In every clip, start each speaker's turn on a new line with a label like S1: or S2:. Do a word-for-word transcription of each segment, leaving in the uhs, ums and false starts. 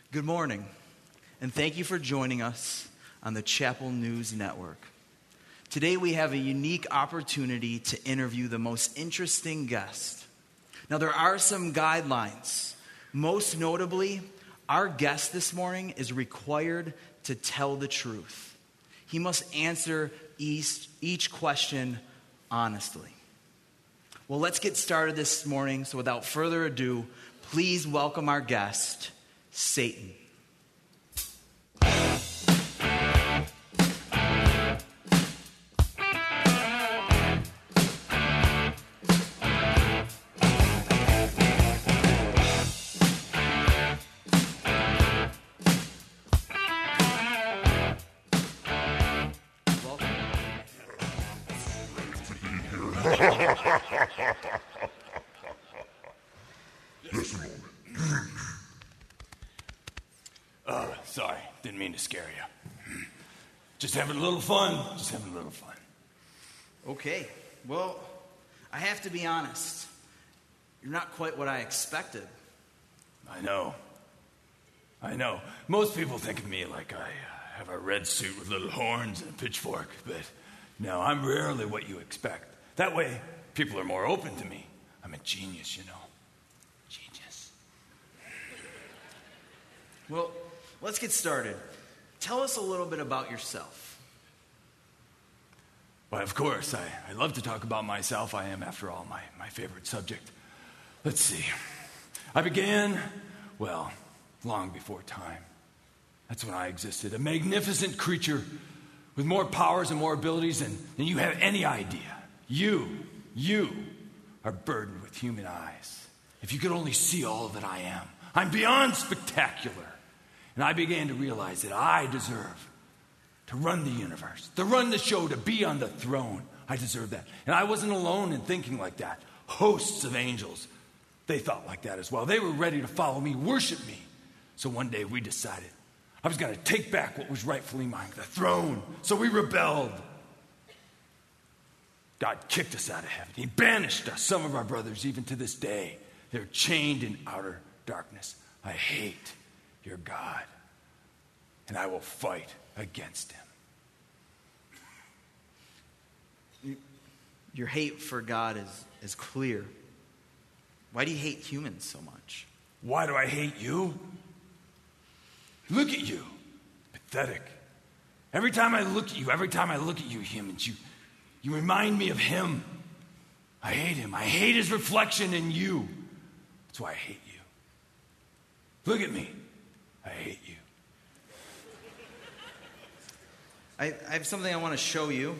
S1: Good morning, and thank you for joining us on the Chapel News Network. Today we have a unique opportunity to interview the most interesting guest. Now there are some guidelines. Most notably, our guest this morning is required to tell the truth. He must answer each, each question honestly. Well, let's get started this morning. So without further ado, please welcome our guest, Satan.
S2: Uh, sorry, didn't mean to scare you. Just having a little fun, just having a little fun.
S1: Okay, well, I have to be honest. You're not quite what I expected.
S2: I know. I know. Most people think of me like I uh, have a red suit with little horns and a pitchfork, but no, I'm rarely what you expect. That way, people are more open to me. I'm a genius, you know. Genius.
S1: Well, let's get started. Tell us a little bit about yourself.
S2: Why, of course, I, I love to talk about myself. I am, after all, my, my favorite subject. Let's see. I began, well, long before time. That's when I existed. A magnificent creature with more powers and more abilities than, than you have any idea. You, you are burdened with human eyes. If you could only see all that I am. I'm beyond spectacular. And I began to realize that I deserve to run the universe, to run the show, to be on the throne. I deserve that. And I wasn't alone in thinking like that. Hosts of angels, they thought like that as well. They were ready to follow me, worship me. So one day we decided I was going to take back what was rightfully mine, the throne. So we rebelled. God kicked us out of heaven. He banished us, some of our brothers, even to this day. They're chained in outer darkness. I hate your God, and I will fight against him.
S1: Your hate for God is, is clear. Why do you hate humans so much?
S2: Why do I hate you? Look at you. Pathetic. Every time I look at you, every time I look at you humans, you, you remind me of him. I hate him. I hate his reflection in you. That's why I hate you. Look at me. I hate you.
S1: I, I have something I want to show you.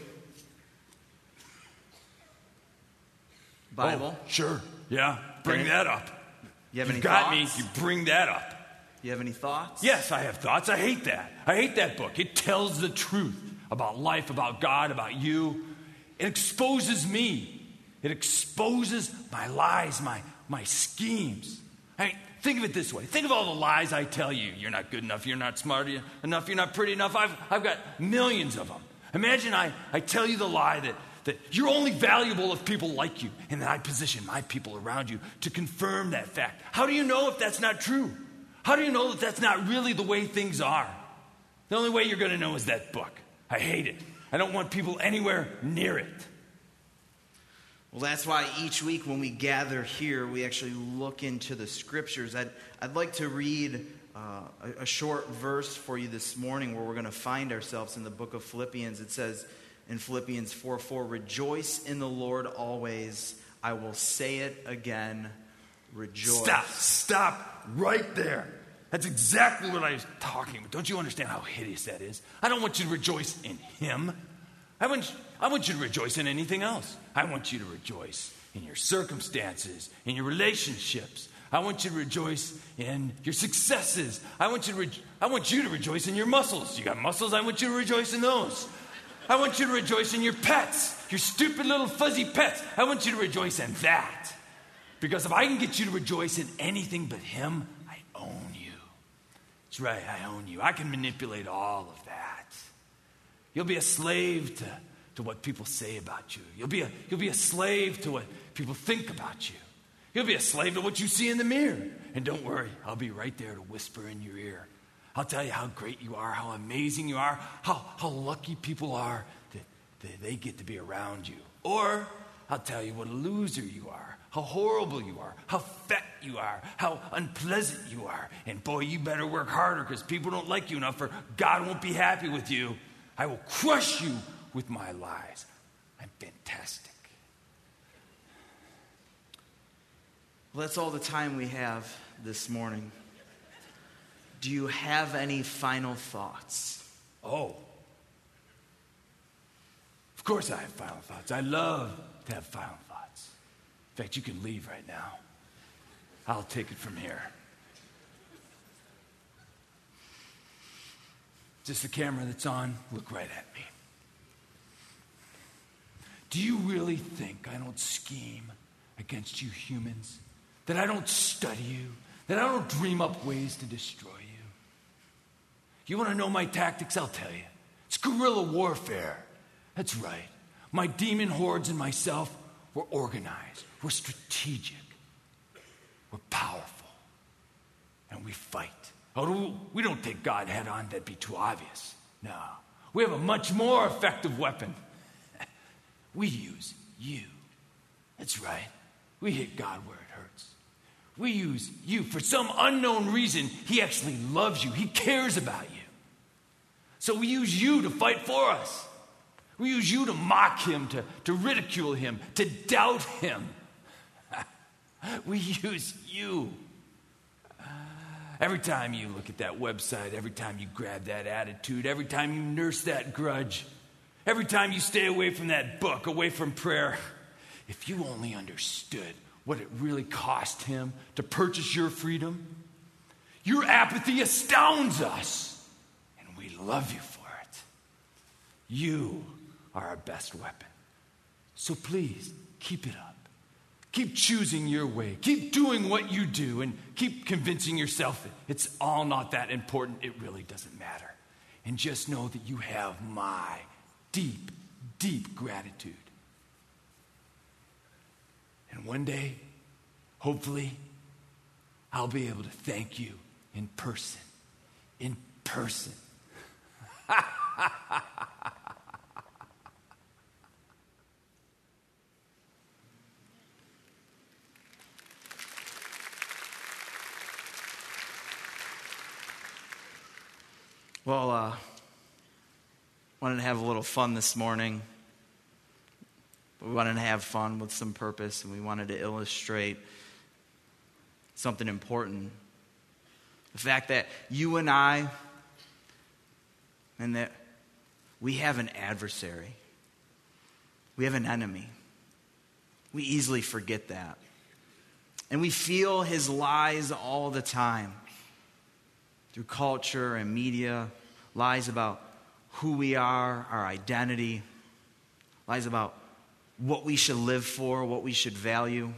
S1: Bible.
S2: Oh, sure. Yeah. Bring
S1: Any-
S2: that up.
S1: You have
S2: You've
S1: any
S2: got
S1: thoughts?
S2: me. You bring that up.
S1: You have any thoughts?
S2: Yes, I have thoughts. I hate that. I hate that book. It tells the truth about life, about God, about you. It exposes me. It exposes my lies, my, my schemes. I mean, think of it this way. Think of all the lies I tell you. You're not good enough. You're not smart enough. You're not pretty enough. I've, I've got millions of them. Imagine I, I tell you the lie that, that you're only valuable if people like you. And then I position my people around you to confirm that fact. How do you know if that's not true? How do you know that that's not really the way things are? The only way you're going to know is that book. I hate it. I don't want people anywhere near it.
S1: Well, that's why each week when we gather here, we actually look into the scriptures. I'd, I'd like to read uh, a, a short verse for you this morning where we're going to find ourselves in the book of Philippians. It says in Philippians four four, "Rejoice in the Lord always. I will say it again, rejoice."
S2: Stop, stop right there. That's exactly what I was talking about. Don't you understand how hideous that is? I don't want you to rejoice in him. I want, I want you to rejoice in anything else. I want you to rejoice in your circumstances, in your relationships. I want you to rejoice in your successes. I want you to, re- I want you to rejoice in your muscles. You got muscles? I want you to rejoice in those. I want you to rejoice in your pets, your stupid little fuzzy pets. I want you to rejoice in that. Because if I can get you to rejoice in anything but him, I own you. That's right, I own you. I can manipulate all of that. You'll be a slave to, to what people say about you. You'll be a, you'll be a slave to what people think about you. You'll be a slave to what you see in the mirror. And don't worry, I'll be right there to whisper in your ear. I'll tell you how great you are, how amazing you are, how, how lucky people are that, that they get to be around you. Or I'll tell you what a loser you are, how horrible you are, how fat you are, how unpleasant you are. And boy, you better work harder because people don't like you enough, or God won't be happy with you. I will crush you with my lies. I'm fantastic.
S1: Well, that's all the time we have this morning. Do you have any final thoughts?
S2: Oh. Of course I have final thoughts. I love to have final thoughts. In fact, you can leave right now. I'll take it from here. Is this the camera that's on? Look right at me. Do you really think I don't scheme against you humans? That I don't study you? That I don't dream up ways to destroy you? You want to know my tactics? I'll tell you. It's guerrilla warfare. That's right. My demon hordes and myself, we're organized. We're strategic. We're powerful. And we fight. Oh, we don't take God head on. That'd be too obvious. No. We have a much more effective weapon. We use you. That's right. We hit God where it hurts. We use you. For some unknown reason, he actually loves you. He cares about you. So we use you to fight for us. We use you to mock him, to, to ridicule him, to doubt him. We use you. Every time you look at that website, every time you grab that attitude, every time you nurse that grudge, every time you stay away from that book, away from prayer, if you only understood what it really cost him to purchase your freedom, your apathy astounds us. We love you for it. You are our best weapon. So please, keep it up. Keep choosing your way. Keep doing what you do and keep convincing yourself that it's all not that important. It really doesn't matter. And just know that you have my deep, deep gratitude. And one day, hopefully, I'll be able to thank you in person. In person.
S1: Well, uh, wanted to have a little fun this morning. But we wanted to have fun with some purpose, and we wanted to illustrate something important. The fact that you and I, and that we have an adversary. We have an enemy. We easily forget that. And we feel his lies all the time. Through culture and media, lies about who we are, our identity, lies about what we should live for, what we should value.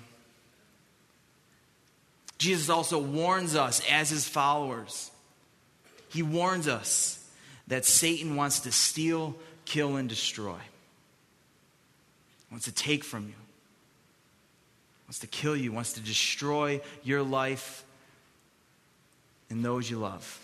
S1: Jesus also warns us as his followers. He warns us that Satan wants to steal, kill, and destroy. Wants to take from you. Wants to kill you. Wants to destroy your life and those you love.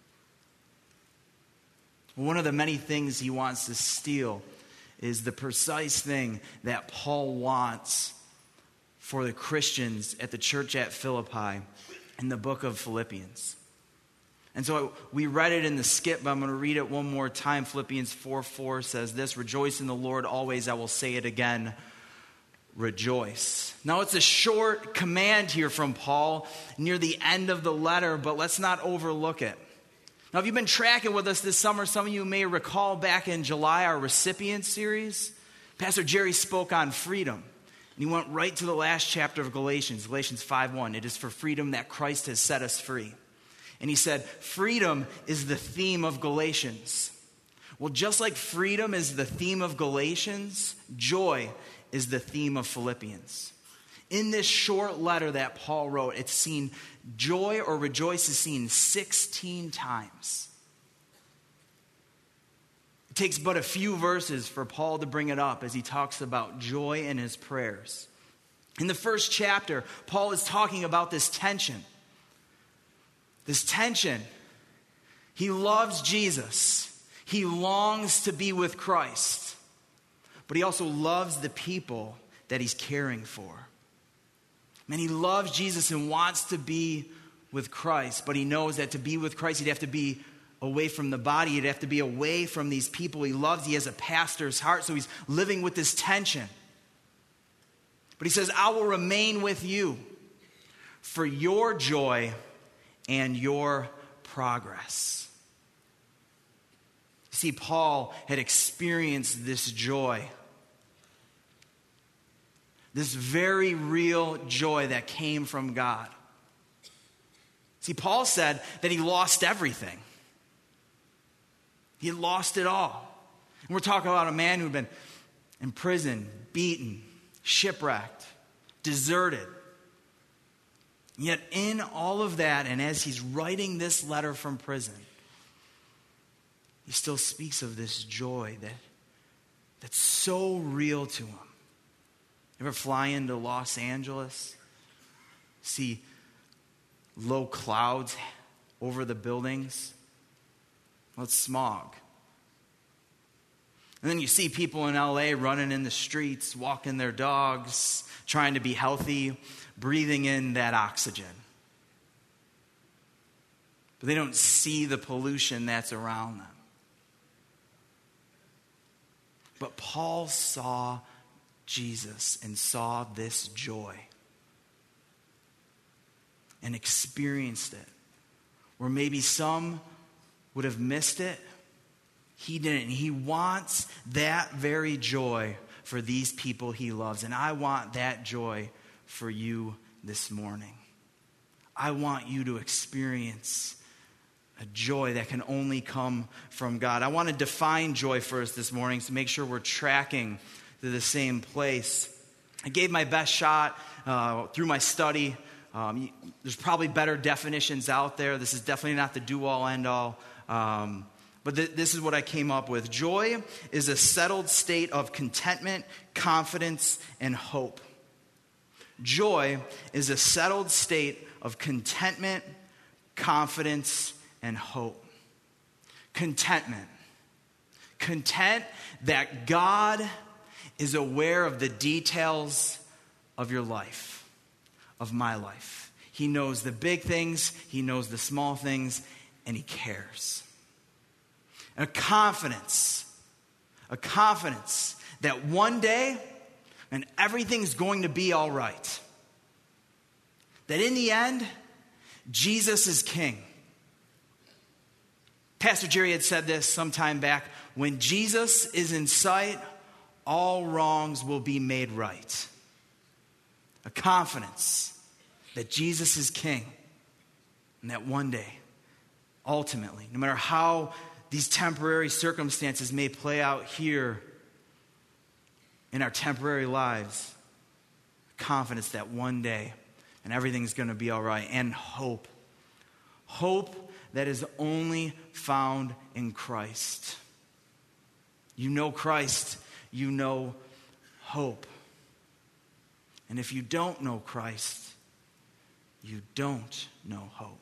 S1: One of the many things he wants to steal is the precise thing that Paul wants for the Christians at the church at Philippi in the book of Philippians. And so we read it in the skip, but I'm going to read it one more time. Philippians four four says this: rejoice in the Lord always. I will say it again. Rejoice. Now it's a short command here from Paul near the end of the letter, but let's not overlook it. Now, if you've been tracking with us this summer, some of you may recall back in July, our recipient series, Pastor Jerry spoke on freedom. And he went right to the last chapter of Galatians, Galatians five one. It is for freedom that Christ has set us free. And he said, freedom is the theme of Galatians. Well, just like freedom is the theme of Galatians, joy is the theme of Philippians. In this short letter that Paul wrote, it's seen joy or rejoice is seen sixteen times. It takes but a few verses for Paul to bring it up as he talks about joy in his prayers. In the first chapter, Paul is talking about this tension. This tension. He loves Jesus. He longs to be with Christ. But he also loves the people that he's caring for. Man, he loves Jesus and wants to be with Christ. But he knows that to be with Christ, he'd have to be away from the body. He'd have to be away from these people he loves. He has a pastor's heart, so he's living with this tension. But he says, I will remain with you for your joy and your progress. See, Paul had experienced this joy. This very real joy that came from God. See, Paul said that he lost everything. He had lost it all. And we're talking about a man who'd been in prison, beaten, shipwrecked, deserted. Yet in all of that, and as he's writing this letter from prison, he still speaks of this joy that, that's so real to him. You ever fly into Los Angeles? See low clouds over the buildings? Well, it's smog. And then you see people in L A running in the streets, walking their dogs, trying to be healthy, breathing in that oxygen. But they don't see the pollution that's around them. But Paul saw Jesus and saw this joy and experienced it. Where maybe some would have missed it, he didn't. He wants that very joy for these people he loves. And I want that joy for you this morning. I want you to experience a joy that can only come from God. I want to define joy first this morning to make sure we're tracking to the same place. I gave my best shot uh, through my study. Um, there's probably better definitions out there. This is definitely not the do-all, end-all. Um, but th- this is what I came up with. Joy is a settled state of contentment, confidence, and hope. Joy is a settled state of contentment, confidence, and hope. Contentment. Content that God is aware of the details of your life, of my life. He knows the big things, he knows the small things, and he cares. A confidence, a confidence that one day, and everything's going to be all right. That in the end, Jesus is king. Pastor Jerry had said this some time back. When Jesus is in sight, all wrongs will be made right. A confidence that Jesus is king. And that one day, ultimately, no matter how these temporary circumstances may play out here in our temporary lives, confidence that one day and everything's going to be all right, and hope. Hope that is only found in Christ. You know Christ, you know hope. And if you don't know Christ, you don't know hope.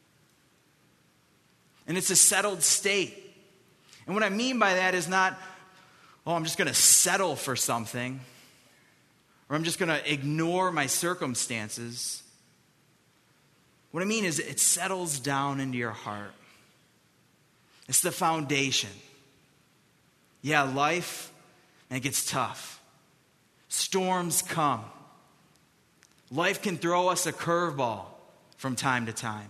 S1: And it's a settled state. And what I mean by that is not, oh, I'm just going to settle for something, or I'm just going to ignore my circumstances. What I mean is it settles down into your heart. It's the foundation. Yeah, life, and it gets tough. Storms come. Life can throw us a curveball from time to time.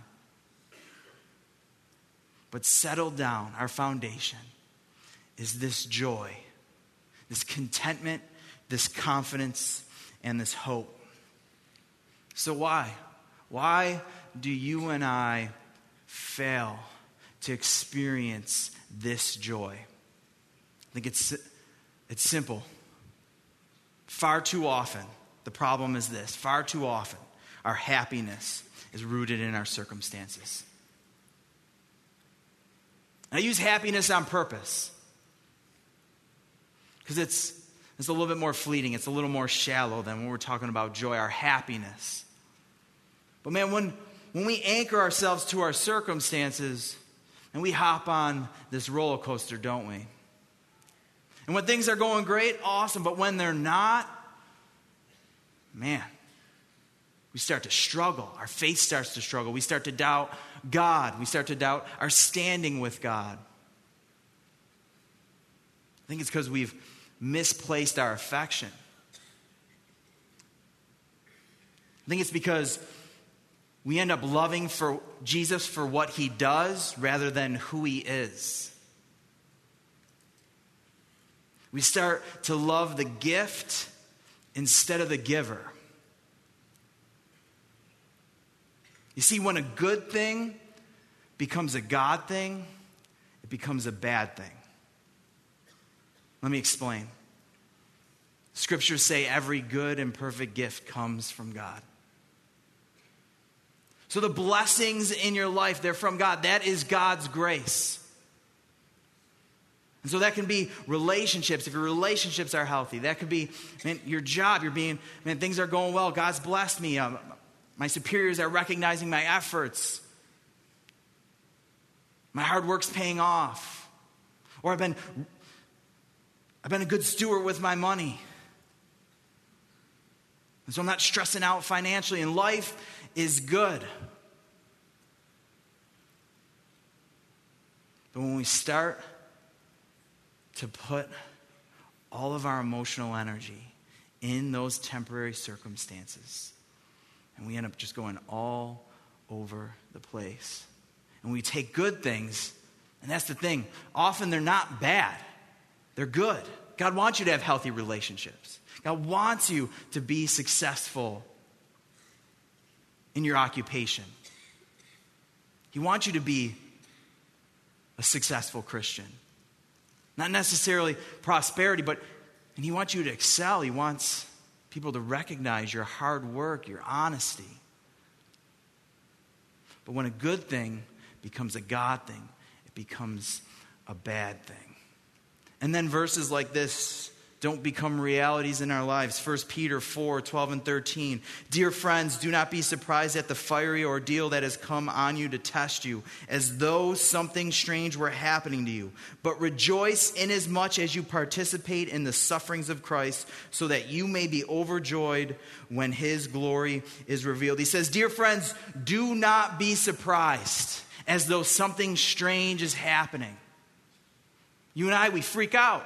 S1: But settled down, our foundation, is this joy, this contentment, this confidence, and this hope. So why? Why do you and I fail to experience this joy? I think it's, it's simple. Far too often, the problem is this. Far too often, our happiness is rooted in our circumstances. I use happiness on purpose because it's It's a little bit more fleeting. It's a little more shallow than when we're talking about joy, our happiness. But man, when, when we anchor ourselves to our circumstances, and we hop on this roller coaster, don't we? And when things are going great, awesome. But when they're not, man, we start to struggle. Our faith starts to struggle. We start to doubt God. We start to doubt our standing with God. I think it's because we've misplaced our affection. I think it's because we end up loving for Jesus for what he does rather than who he is. We start to love the gift instead of the giver. You see, when a good thing becomes a God thing, it becomes a bad thing. Let me explain. Scriptures say every good and perfect gift comes from God. So the blessings in your life, they're from God. That is God's grace. And so that can be relationships. If your relationships are healthy, that could be, man, your job. You're being, man, things are going well. God's blessed me. Um, my superiors are recognizing my efforts. My hard work's paying off. Or I've been, I've been a good steward with my money. And so I'm not stressing out financially, and life is good. But when we start to put all of our emotional energy in those temporary circumstances, and we end up just going all over the place. And we take good things, and that's the thing. Often they're not bad. They're good. God wants you to have healthy relationships. God wants you to be successful in your occupation. He wants you to be a successful Christian. Not necessarily prosperity, but and he wants you to excel. He wants people to recognize your hard work, your honesty. But when a good thing becomes a God thing, it becomes a bad thing. And then verses like this don't become realities in our lives. First Peter four, twelve and thirteen. Dear friends, do not be surprised at the fiery ordeal that has come on you to test you, as though something strange were happening to you. But rejoice inasmuch as you participate in the sufferings of Christ, so that you may be overjoyed when his glory is revealed. He says, dear friends, do not be surprised as though something strange is happening. You and I, we freak out.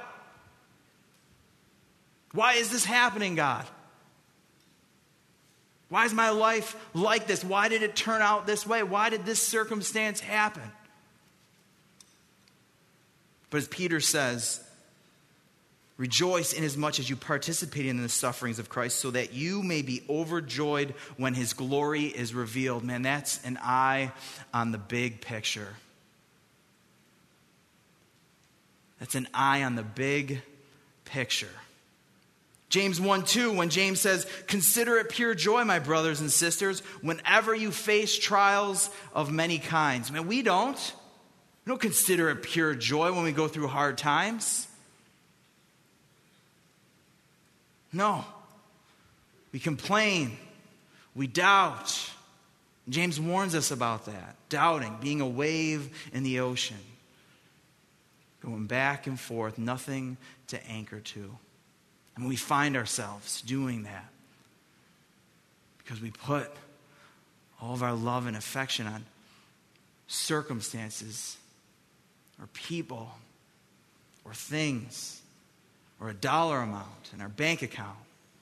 S1: Why is this happening, God? Why is my life like this? Why did it turn out this way? Why did this circumstance happen? But as Peter says, rejoice inasmuch as you participate in the sufferings of Christ, so that you may be overjoyed when his glory is revealed. Man, that's an eye on the big picture. That's an eye on the big picture. James one two, when James says, consider it pure joy, my brothers and sisters, whenever you face trials of many kinds. Man, we don't. We don't consider it pure joy when we go through hard times. No. We complain. We doubt. James warns us about that. Doubting, being a wave in the ocean. Going back and forth, nothing to anchor to. And we find ourselves doing that because we put all of our love and affection on circumstances or people or things or a dollar amount in our bank account.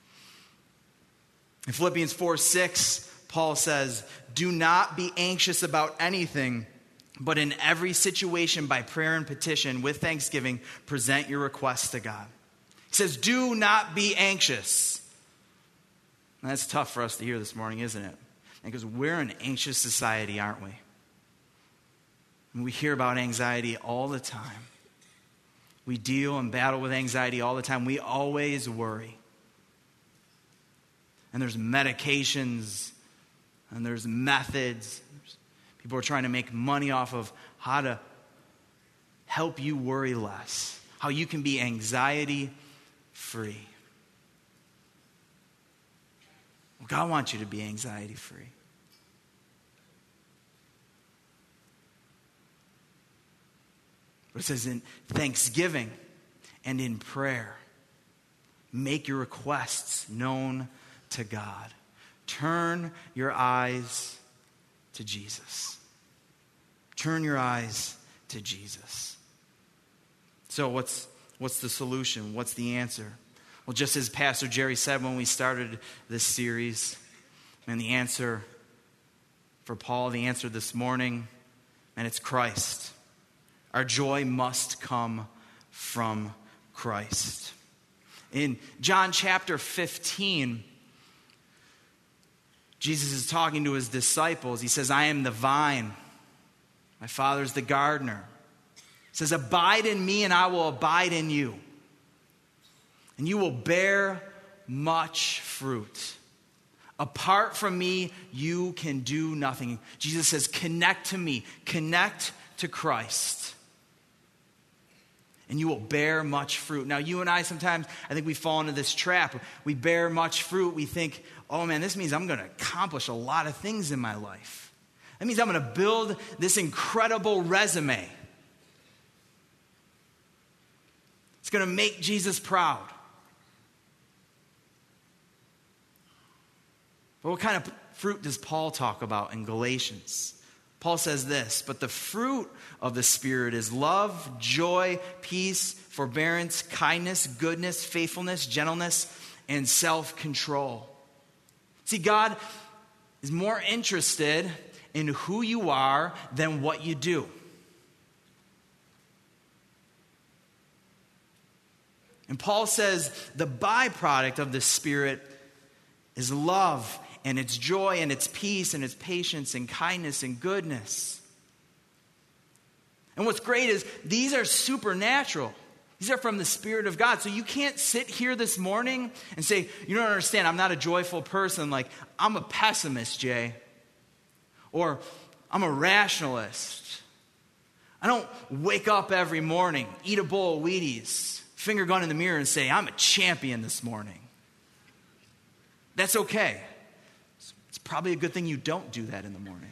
S1: In Philippians four six, Paul says, do not be anxious about anything, but in every situation by prayer and petition with thanksgiving, present your requests to God. He says, do not be anxious. And that's tough for us to hear this morning, isn't it? Because we're an anxious society, aren't we? And we hear about anxiety all the time. We deal and battle with anxiety all the time. We always worry. And there's medications, and there's methods. People are trying to make money off of how to help you worry less. How you can be anxiety free. Well, God wants you to be anxiety free. But it says in thanksgiving and in prayer, make your requests known to God. Turn your eyes to Jesus. Turn your eyes to Jesus. So what's what's the solution? What's the answer? Well, just as Pastor Jerry said when we started this series, and the answer for Paul, the answer this morning, and it's Christ. Our joy must come from Christ. In John chapter fifteen, Jesus is talking to his disciples. He says, I am the vine. My Father's the gardener. He says, abide in me and I will abide in you. And you will bear much fruit. Apart from me, you can do nothing. Jesus says, connect to me. Connect to Christ. And you will bear much fruit. Now, you and I sometimes, I think we fall into this trap. We bear much fruit. We think, oh man, this means I'm going to accomplish a lot of things in my life. That means I'm going to build this incredible resume. It's going to make Jesus proud. But what kind of fruit does Paul talk about in Galatians? Paul says this, but the fruit of the Spirit is love, joy, peace, forbearance, kindness, goodness, faithfulness, gentleness, and self-control. See, God is more interested in who you are than what you do. And Paul says the byproduct of the Spirit is love, and it's joy, and it's peace, and it's patience, and kindness, and goodness. And what's great is these are supernatural. These are from the Spirit of God. So you can't sit here this morning and say, you don't understand, I'm not a joyful person. Like, I'm a pessimist, Jay. Or, I'm a rationalist. I don't wake up every morning, eat a bowl of Wheaties, finger gun in the mirror and say, I'm a champion this morning. That's okay. It's probably a good thing you don't do that in the morning.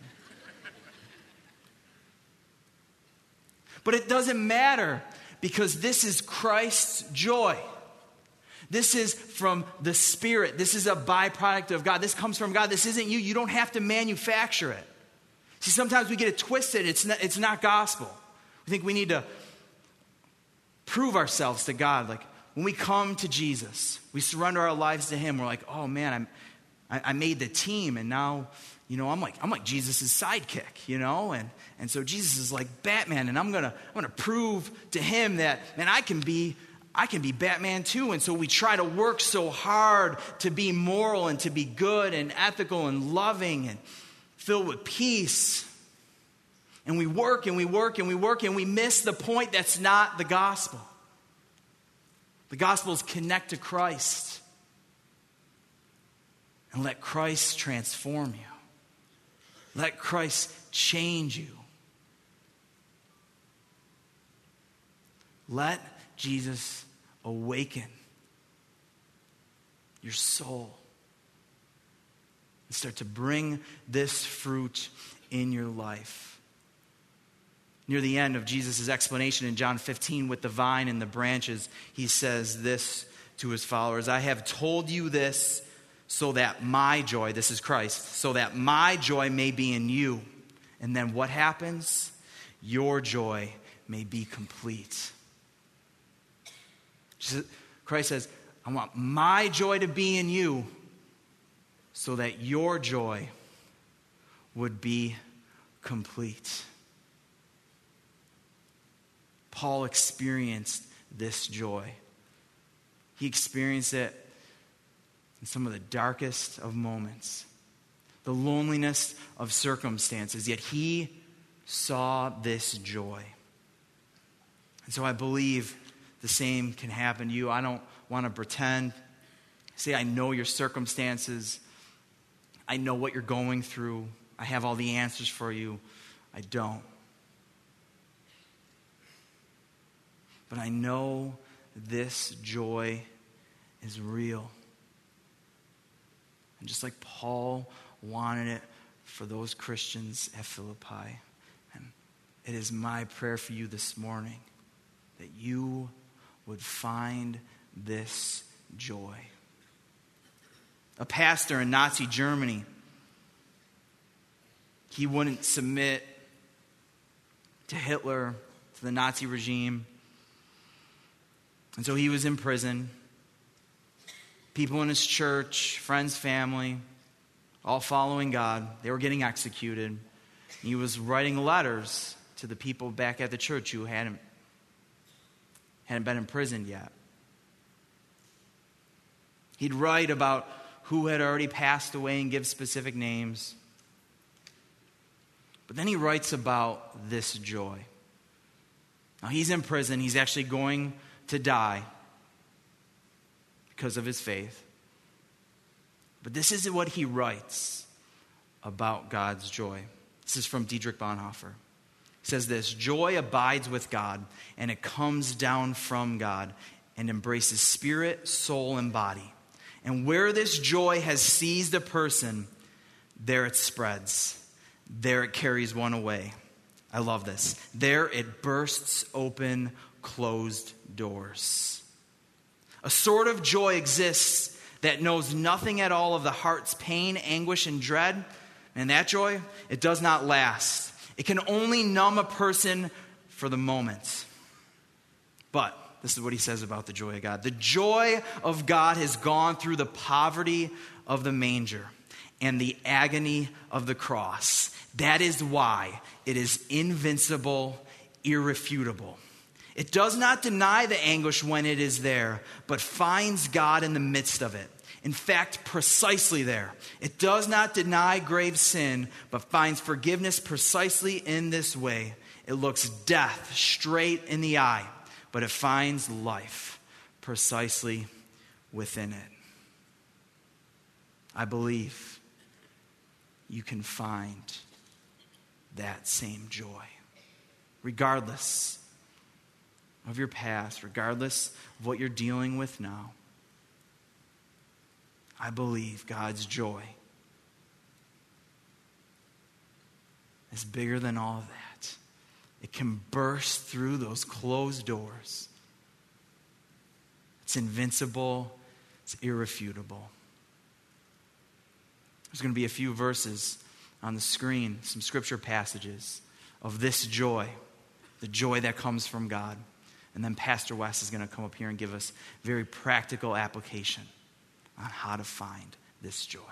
S1: But it doesn't matter because this is Christ's joy. This is from the Spirit. This is a byproduct of God. This comes from God. This isn't you. You don't have to manufacture it. See, sometimes we get it twisted. It's not, it's not gospel. We think we need to prove ourselves to God. Like when we come to Jesus, we surrender our lives to Him. We're like, oh man, I'm, I, I made the team, and now, you know, I'm like I'm like Jesus' sidekick, you know, and and so Jesus is like Batman, and I'm gonna I'm gonna prove to him that, man, I can be I can be Batman too. And so we try to work so hard to be moral and to be good and ethical and loving and filled with peace. And we work and we work and we work and we miss the point. That's not the gospel. The gospel is connect to Christ and let Christ transform you. Let Christ change you. Let Jesus awaken your soul and start to bring this fruit in your life. Near the end of Jesus' explanation in John fifteen with the vine and the branches, he says this to his followers, I have told you this so that my joy, this is Christ, so that my joy may be in you. And then what happens? Your joy may be complete. Christ says, I want my joy to be in you so that your joy would be complete. Paul experienced this joy. He experienced it in some of the darkest of moments, the loneliness of circumstances, yet he saw this joy. And so I believe the same can happen to you. I don't want to pretend. Say, I know your circumstances. I know what you're going through. I have all the answers for you. I don't. But I know this joy is real. And just like Paul wanted it for those Christians at Philippi, and it is my prayer for you this morning that you would find this joy. A pastor in Nazi Germany, he wouldn't submit to Hitler, to the Nazi regime. And so he was in prison. People in his church, friends, family, all following God, they were getting executed. He was writing letters to the people back at the church who hadn't, hadn't been imprisoned yet. He'd write about who had already passed away and give specific names. But then he writes about this joy. Now he's in prison. He's actually going to die because of his faith. But this is what he writes about God's joy. This is from Dietrich Bonhoeffer. He says this: joy abides with God, and it comes down from God and embraces spirit, soul, and body. And where this joy has seized a person, there it spreads. There it carries one away. I love this. There it bursts open closed doors. A sort of joy exists that knows nothing at all of the heart's pain, anguish, and dread. And that joy, it does not last. It can only numb a person for the moment. But this is what he says about the joy of God. The joy of God has gone through the poverty of the manger and the agony of the cross. That is why it is invincible, irrefutable. It does not deny the anguish when it is there, but finds God in the midst of it. In fact, precisely there. It does not deny grave sin, but finds forgiveness precisely in this way. It looks death straight in the eye, but it finds life precisely within it. I believe you can find that same joy, regardless of your past, regardless of what you're dealing with now. I believe God's joy is bigger than all of that. It can burst through those closed doors. It's invincible. It's irrefutable. There's going to be a few verses on the screen, some scripture passages of this joy, the joy that comes from God. And then Pastor Wes is going to come up here and give us very practical application on how to find this joy.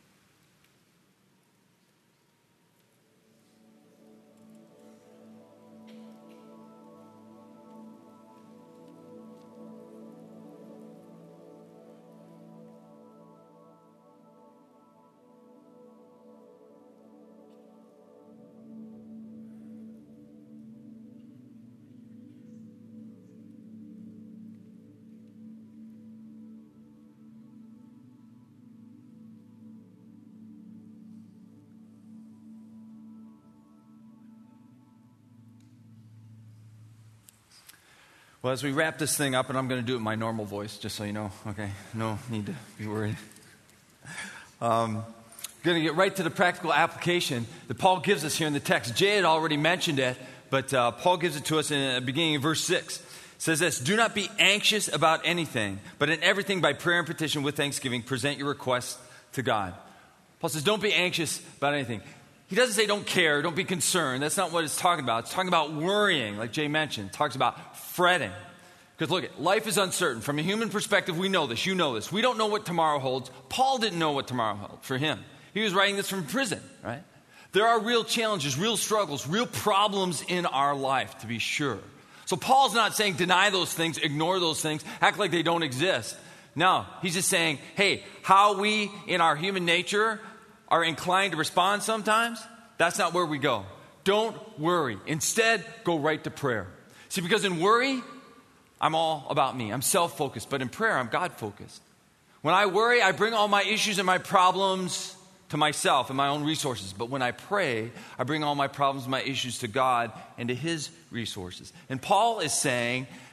S2: Well, as we wrap this thing up, and I'm going to do it in my normal voice, just so you know, okay? No need to be worried. Um, going to get right to the practical application that Paul gives us here in the text. Jay had already mentioned it, but uh, Paul gives it to us in the beginning of verse six. It says this: do not be anxious about anything, but in everything by prayer and petition with thanksgiving, present your requests to God. Paul says, don't be anxious about anything. He doesn't say don't care, don't be concerned. That's not what it's talking about. It's talking about worrying, like Jay mentioned. It talks about fretting. Because look, life is uncertain. From a human perspective, we know this. You know this. We don't know what tomorrow holds. Paul didn't know what tomorrow held for him. He was writing this from prison, right? There are real challenges, real struggles, real problems in our life, to be sure. So Paul's not saying deny those things, ignore those things, act like they don't exist. No, he's just saying, hey, how we in our human nature are inclined to respond sometimes, that's not where we go. Don't worry. Instead, go right to prayer. See, because in worry, I'm all about me. I'm self-focused. But in prayer, I'm God-focused. When I worry, I bring all my issues and my problems to myself and my own resources. But when I pray, I bring all my problems and my issues to God and to His resources. And Paul is saying,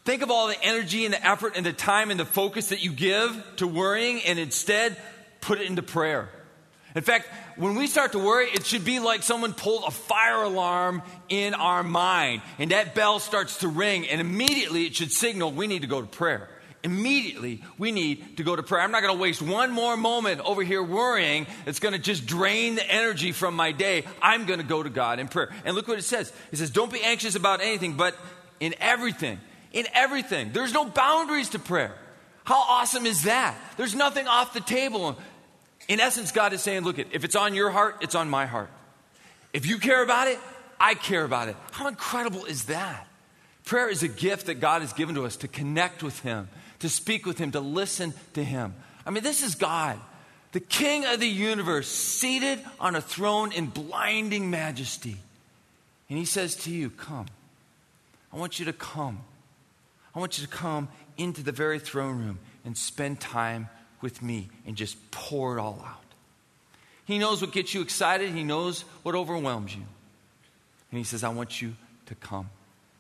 S2: Think of all the energy and the effort and the time and the focus that you give to worrying, and instead put it into prayer. In fact, when we start to worry, it should be like someone pulled a fire alarm in our mind, and that bell starts to ring, and immediately it should signal we need to go to prayer. Immediately, we need to go to prayer. I'm not going to waste one more moment over here worrying. It's going to just drain the energy from my day. I'm going to go to God in prayer. And look what it says. It says, don't be anxious about anything, but in everything. In everything. There's no boundaries to prayer. How awesome is that? There's nothing off the table. In essence, God is saying, look, if it's on your heart, it's on my heart. If you care about it, I care about it. How incredible is that? Prayer is a gift that God has given to us to connect with Him, to speak with Him, to listen to Him. I mean, this is God, the King of the universe, seated on a throne in blinding majesty. And He says to you, come. I want you to come. I want you to come into the very throne room and spend time with me and just pour it all out. He knows what gets you excited. He knows what overwhelms you. And He says, I want you to come.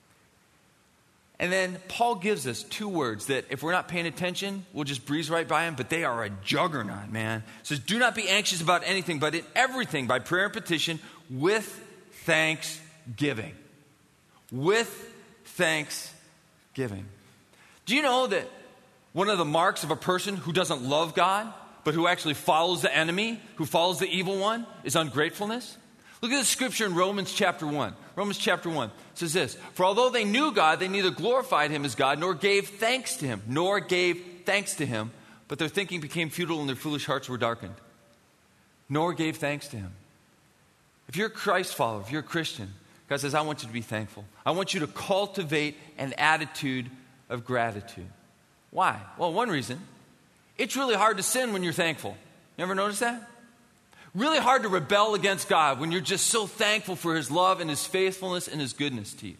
S2: And then Paul gives us two words that if we're not paying attention, we'll just breeze right by them, but they are a juggernaut, man. It says, do not be anxious about anything, but in everything, by prayer and petition, with thanksgiving. With thanksgiving. Do you know that one of the marks of a person who doesn't love God, but who actually follows the enemy, who follows the evil one, is ungratefulness? Look at the scripture in Romans chapter one. Romans chapter one says this, for although they knew God, they neither glorified Him as God, nor gave thanks to Him, nor gave thanks to Him, but their thinking became futile and their foolish hearts were darkened. Nor gave thanks to Him. If you're a Christ follower, if you're a Christian, God says, I want you to be thankful. I want you to cultivate an attitude of gratitude. Why? Well, one reason, it's really hard to sin when you're thankful. You ever notice that? Really hard to rebel against God when you're just so thankful for His love and His faithfulness and His goodness to you.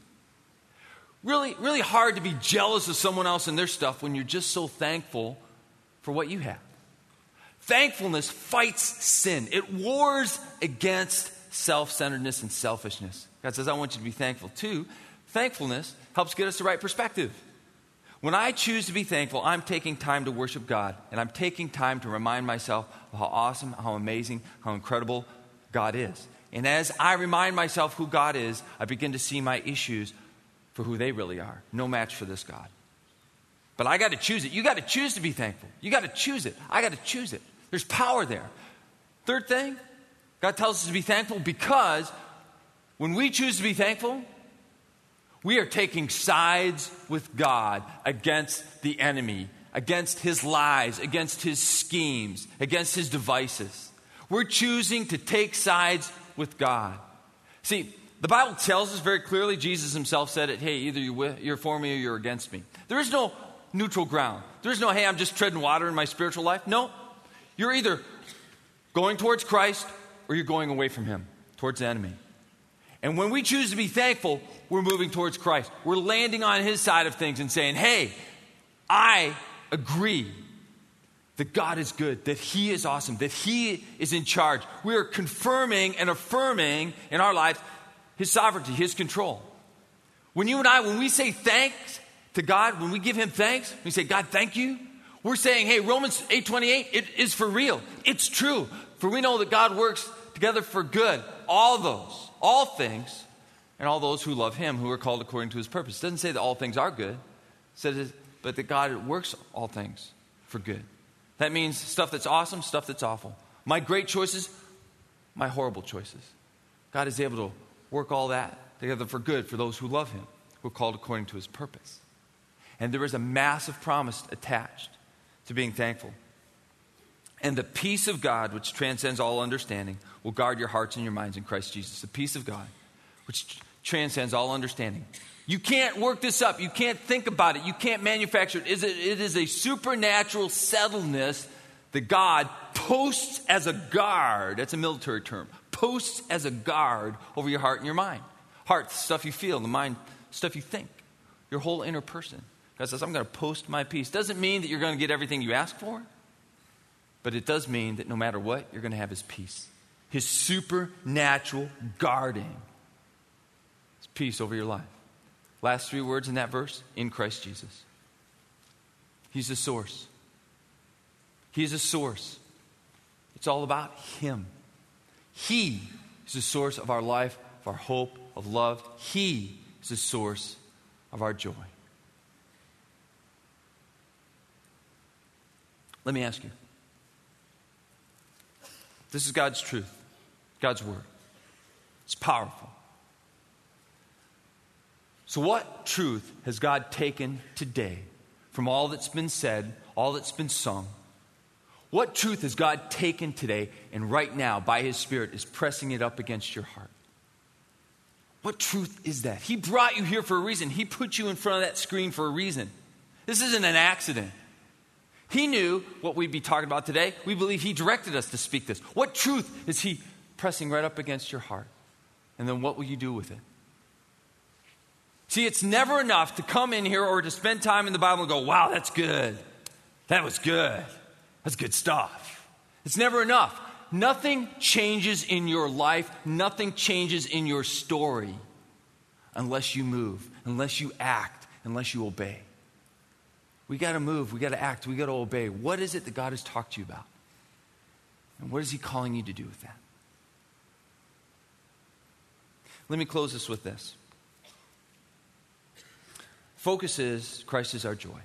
S2: Really, really hard to be jealous of someone else and their stuff when you're just so thankful for what you have. Thankfulness fights sin. It wars against self-centeredness and selfishness. God says, I want you to be thankful too. Thankfulness helps get us the right perspective. When I choose to be thankful, I'm taking time to worship God, and I'm taking time to remind myself of how awesome, how amazing, how incredible God is. And as I remind myself who God is, I begin to see my issues for who they really are. No match for this God. But I got to choose it. You got to choose to be thankful. You got to choose it. I got to choose it. There's power there. Third thing, God tells us to be thankful because when we choose to be thankful, we are taking sides with God against the enemy, against his lies, against his schemes, against his devices. We're choosing to take sides with God. See, the Bible tells us very clearly, Jesus himself said it, hey, either you're for me or you're against me. There is no neutral ground. There's no, hey, I'm just treading water in my spiritual life. No, you're either going towards Christ or you're going away from Him, towards the enemy. And when we choose to be thankful, we're moving towards Christ. We're landing on His side of things and saying, hey, I agree that God is good, that He is awesome, that He is in charge. We are confirming and affirming in our lives His sovereignty, His control. When you and I, when we say thanks to God, when we give Him thanks, we say, God, thank you. We're saying, hey, Romans eight twenty-eight, it is for real. It's true. For we know that God works together for good. All those, all things, and all those who love Him, who are called according to His purpose. It doesn't say that all things are good. It says, but that God works all things for good. That means stuff that's awesome, stuff that's awful. My great choices, my horrible choices. God is able to work all that together for good for those who love Him, who are called according to His purpose. And there is a massive promise attached to being thankful. And the peace of God, which transcends all understanding, will guard your hearts and your minds in Christ Jesus. The peace of God, which transcends all understanding. You can't work this up. You can't think about it. You can't manufacture it. It is a supernatural settledness that God posts as a guard. That's a military term. Posts as a guard over your heart and your mind. Heart, stuff you feel. The mind, stuff you think. Your whole inner person. God says, I'm going to post my peace. Doesn't mean that you're going to get everything you ask for. But it does mean that no matter what, you're going to have His peace. His supernatural guarding. His peace over your life. Last three words in that verse, in Christ Jesus. He's the source. He's the source. It's all about him. He is the source of our life, of our hope, of love. He is the source of our joy. Let me ask you. This is God's truth, God's word. It's powerful. So what truth has God taken today from all that's been said, all that's been sung? What truth has God taken today and right now by his Spirit is pressing it up against your heart? What truth is that? He brought you here for a reason. He put you in front of that screen for a reason. This isn't an accident. He knew what we'd be talking about today. We believe he directed us to speak this. What truth is he pressing right up against your heart? And then what will you do with it? See, it's never enough to come in here or to spend time in the Bible and go, wow, that's good. That was good. That's good stuff. It's never enough. Nothing changes in your life. Nothing changes in your story unless you move, unless you act, unless you obey. We got to move. We got to act. We got to obey. What is it that God has talked to you about? And what is he calling you to do with that? Let me close this with this. Focus is Christ is our joy.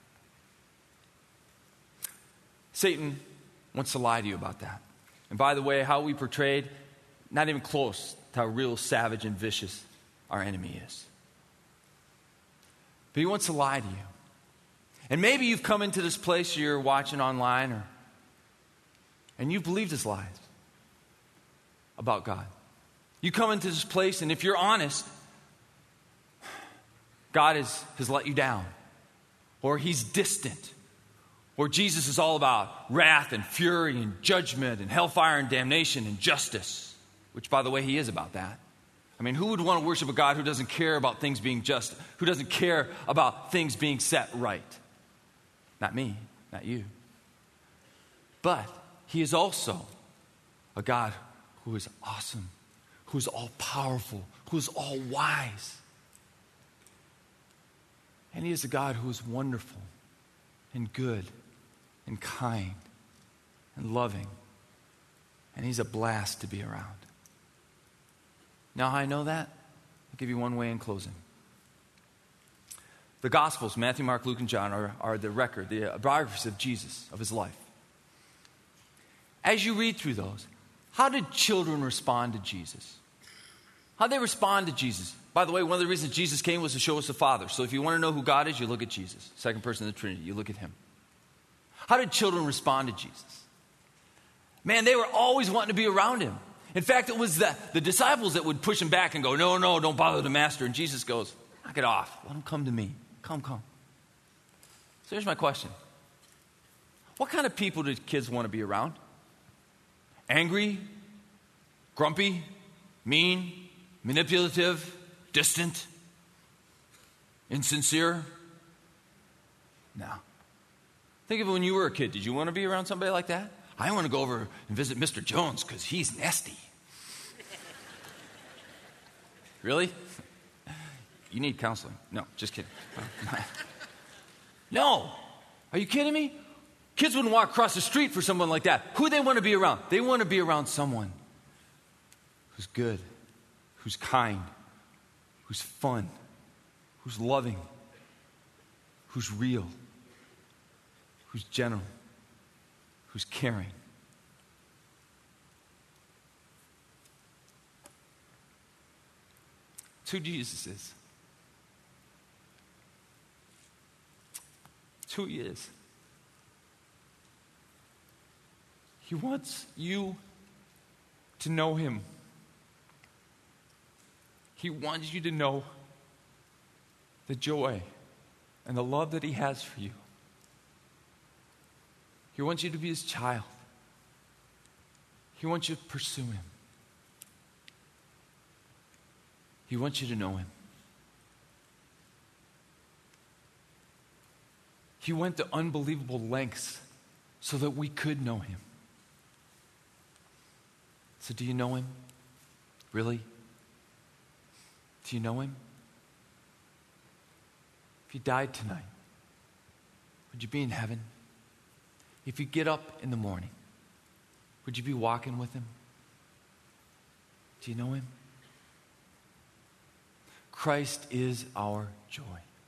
S2: Satan wants to lie to you about that. And by the way, how we portrayed, not even close to how real savage and vicious our enemy is. But he wants to lie to you. And maybe you've come into this place, you're watching online, or and you believed his lies about God. You come into this place, and if you're honest, God is, has let you down, or he's distant, or Jesus is all about wrath and fury and judgment and hellfire and damnation and justice, which, by the way, he is about that. I mean, who would want to worship a God who doesn't care about things being just, who doesn't care about things being set right? Not me, not you. But he is also a God who is awesome, who is all-powerful, who is all-wise. And he is a God who is wonderful and good and kind and loving. And he's a blast to be around. Now, how I know that? I'll give you one way in closing. The Gospels, Matthew, Mark, Luke, and John, are, are the record, the biographies of Jesus, of his life. As you read through those, how did children respond to Jesus? How did they respond to Jesus? By the way, one of the reasons Jesus came was to show us the Father. So if you want to know who God is, you look at Jesus. Second person of the Trinity, you look at him. How did children respond to Jesus? Man, they were always wanting to be around him. In fact, it was the, the disciples that would push him back and go, no, no, don't bother the master. And Jesus goes, knock it off. Let him come to me. Come, come. So here's my question. What kind of people do kids want to be around? Angry? Grumpy? Mean? Manipulative? Distant? Insincere? No. Think of it when you were a kid. Did you want to be around somebody like that? I want to go over and visit Mister Jones because he's nasty. Really? You need counseling. No, just kidding. No. Are you kidding me? Kids wouldn't walk across the street for someone like that. Who do they want to be around? They want to be around someone who's good, who's kind, who's fun, who's loving, who's real, who's gentle, who's caring. It's who Jesus is. It's who he is. He wants you to know him. He wants you to know the joy and the love that he has for you. He wants you to be his child. He wants you to pursue him. He wants you to know him. He went to unbelievable lengths so that we could know him. So do you know him? Really? Do you know him? If you died tonight, would you be in heaven? If you get up in the morning, would you be walking with him? Do you know him? Christ is our joy.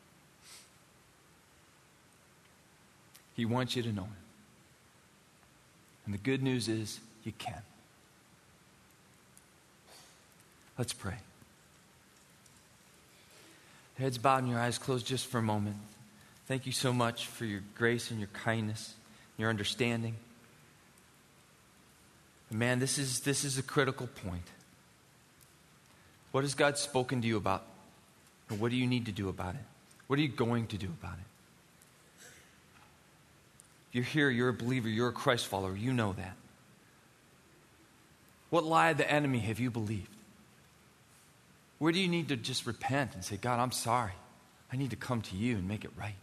S2: He wants you to know him. And the good news is you can. Let's pray. Heads bowed and your eyes closed just for a moment. Thank you so much for your grace and your kindness, your understanding. Man, this is this is a critical point. What has God spoken to you about? And what do you need to do about it? What are you going to do about it? If you're here, you're a believer, you're a Christ follower, you know that. What lie of the enemy have you believed? Where do you need to just repent and say, God, I'm sorry. I need to come to you and make it right.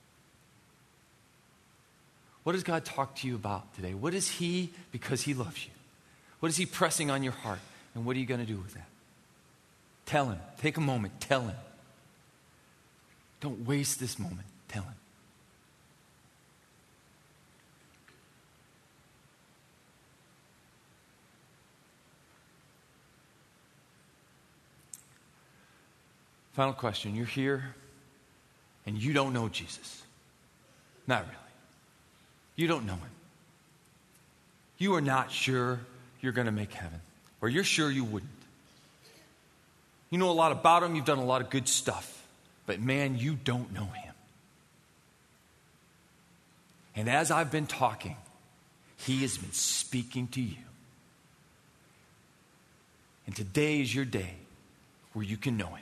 S2: What does God talk to you about today? What is he, because he loves you? What is he pressing on your heart? And what are you going to do with that? Tell him. Take a moment. Tell him. Don't waste this moment. Tell him. Final question. You're here and you don't know Jesus. Not really. You don't know him. You are not sure you're going to make heaven. Or you're sure you wouldn't. You know a lot about him. You've done a lot of good stuff. But man, you don't know him. And as I've been talking, he has been speaking to you. And today is your day where you can know him.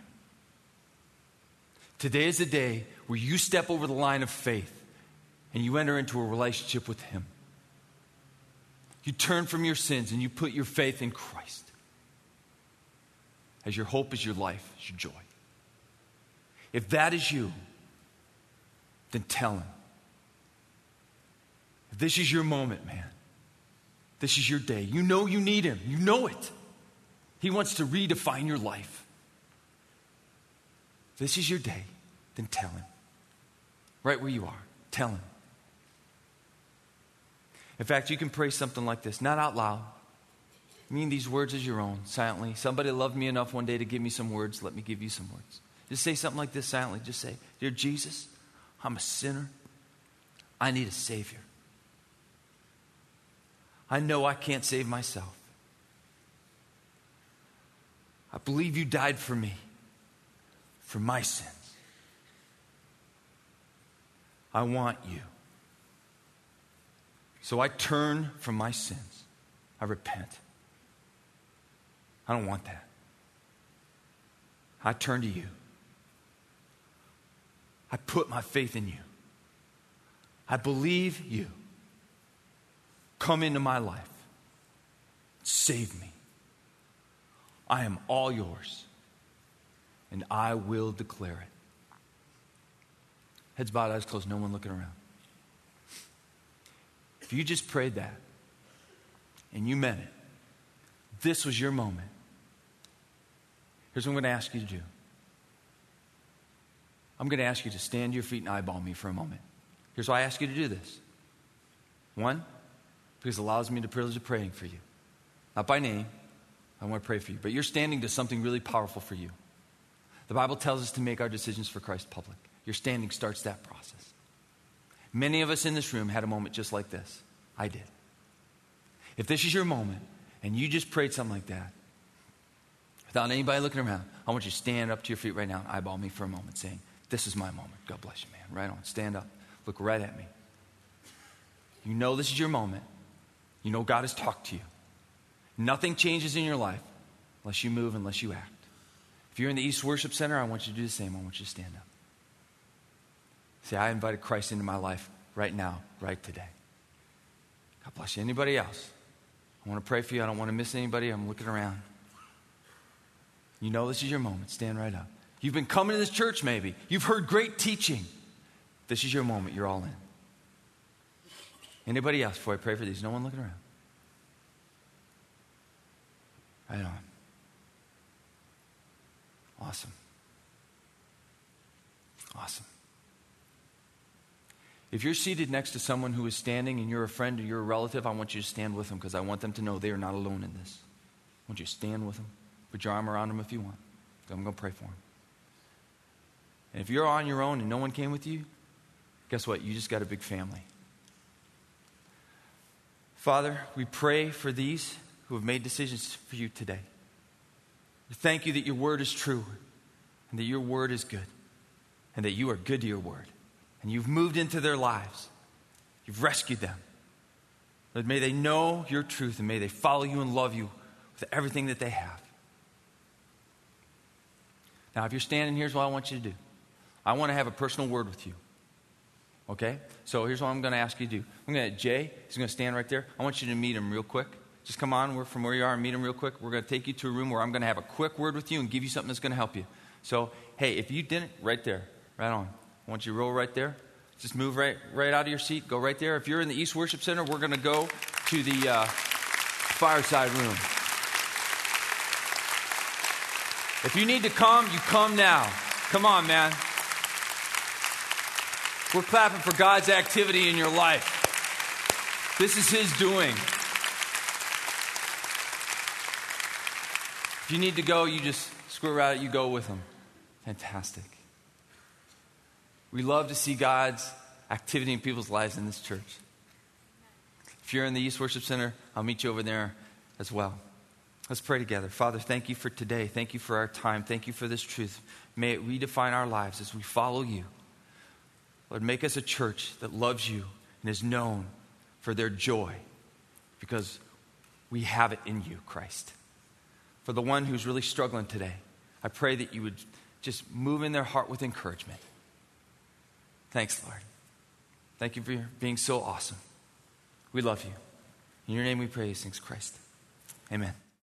S2: Today is the day where you step over the line of faith and you enter into a relationship with him. You turn from your sins and you put your faith in Christ as your hope, as your life, as your joy. If that is you, then tell him. If this is your moment, man, this is your day. You know you need him. You know it. He wants to redefine your life. If this is your day, then tell him. Right where you are, tell him. In fact, you can pray something like this, not out loud. Mean these words as your own, silently. Somebody loved me enough one day to give me some words. Let me give you some words. Just say something like this silently. Just say, Dear Jesus, I'm a sinner. I need a Savior. I know I can't save myself. I believe you died for me, for my sins. I want you. So I turn from my sins. I repent. I don't want that. I turn to you. I put my faith in you. I believe you. Come into my life. Save me. I am all yours. And I will declare it. Heads bowed, eyes closed, no one looking around. If you just prayed that and you meant it, this was your moment. Here's what I'm going to ask you to do. I'm going to ask you to stand to your feet and eyeball me for a moment. Here's why I ask you to do this. One, because it allows me the privilege of praying for you. Not by name. I want to pray for you. But you're standing to something really powerful for you. The Bible tells us to make our decisions for Christ public. Your standing starts that process. Many of us in this room had a moment just like this. I did. If this is your moment and you just prayed something like that, without anybody looking around, I want you to stand up to your feet right now and eyeball me for a moment saying, this is my moment. God bless you, man. Right on. Stand up. Look right at me. You know this is your moment. You know God has talked to you. Nothing changes in your life unless you move, unless you act. If you're in the East Worship Center, I want you to do the same. I want you to stand up. Say, I invited Christ into my life right now, right today. God bless you. Anybody else? I want to pray for you. I don't want to miss anybody. I'm looking around. You know this is your moment. Stand right up. You've been coming to this church maybe. You've heard great teaching. This is your moment. You're all in. Anybody else before I pray for these? No one looking around. Right on. Awesome. Awesome. If you're seated next to someone who is standing and you're a friend or you're a relative, I want you to stand with them because I want them to know they are not alone in this. I want you to stand with them. Put your arm around them if you want. I'm going to pray for them. And if you're on your own and no one came with you, guess what? You just got a big family. Father, we pray for these who have made decisions for you today. We thank you that your word is true and that your word is good and that you are good to your word. And you've moved into their lives. You've rescued them. Lord, may they know your truth and may they follow you and love you with everything that they have. Now, if you're standing, here's what I want you to do. I want to have a personal word with you. Okay? So here's what I'm going to ask you to do. I'm going to, Jay, he's going to stand right there. I want you to meet him real quick. Just come on from where you are and meet him real quick. We're going to take you to a room where I'm going to have a quick word with you and give you something that's going to help you. So, hey, if you didn't, right there, right on. I want you to roll right there. Just move right, right out of your seat. Go right there. If you're in the East Worship Center, we're going to go to the uh, fireside room. If you need to come, you come now. Come on, man. We're clapping for God's activity in your life. This is his doing. If you need to go, you just square out, you go with him. Fantastic. We love to see God's activity in people's lives in this church. If you're in the East Worship Center, I'll meet you over there as well. Let's pray together. Father, thank you for today. Thank you for our time. Thank you for this truth. May it redefine our lives as we follow you. Lord, make us a church that loves you and is known for their joy because we have it in you, Christ. For the one who's really struggling today, I pray that you would just move in their heart with encouragement. Thanks, Lord. Thank you for being so awesome. We love you. In your name we pray these things, Christ. Amen.